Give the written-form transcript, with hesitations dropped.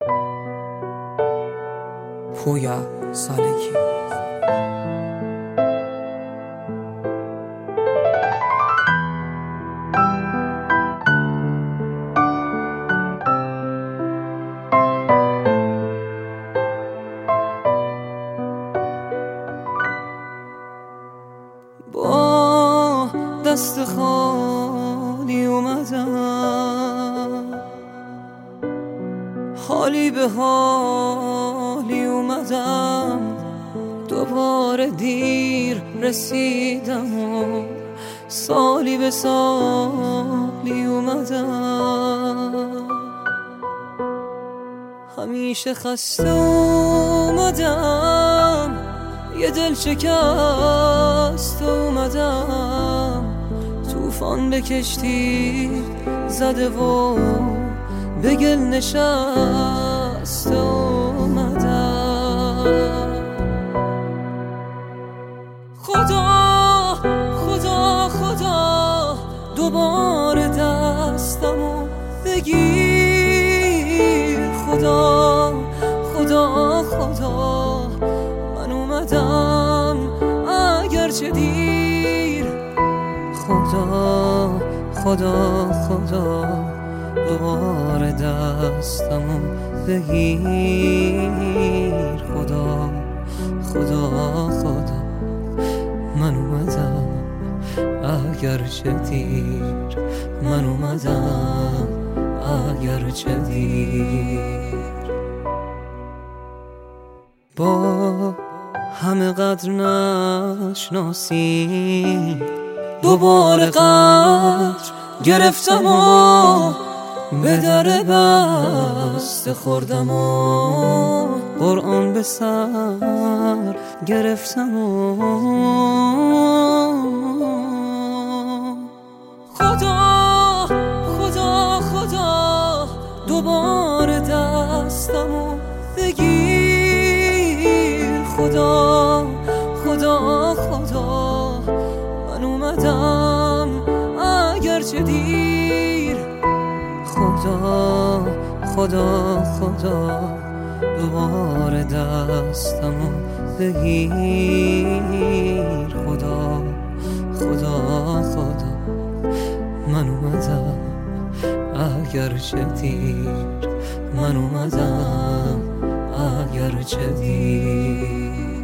پویا سالگی. با دست خالی اومدم، حالی به حالی اومدم، دوباره دیر رسیدم و سالی به سالی اومدم. همیشه خسته اومدم، یه دل شکست اومدم، طوفان به کشتی زده و به گل نشست اومدم. خدا خدا خدا دوباره دستمو بگیر، خدا خدا خدا من اومدم اگرچه دیر. خدا خدا خدا دوباره دستمو بگیر، خدا خدا خدا من اومدم اگرچه دیر، من اومدم اگرچه دیر. با همه قدر نشناسی دوباره قدر گرفتم و به در بسته خوردم و قرآن به سر گرفتم و خدا خدا خدا دوباره دستمو بگیر، خدا خدا خدا من اومدم اگرچه دیر. خدا خدا خدا دوباره دستمو بگیر، خدا خدا خدا من اومدم اگرچه دیر، من اومدم اگرچه دیر.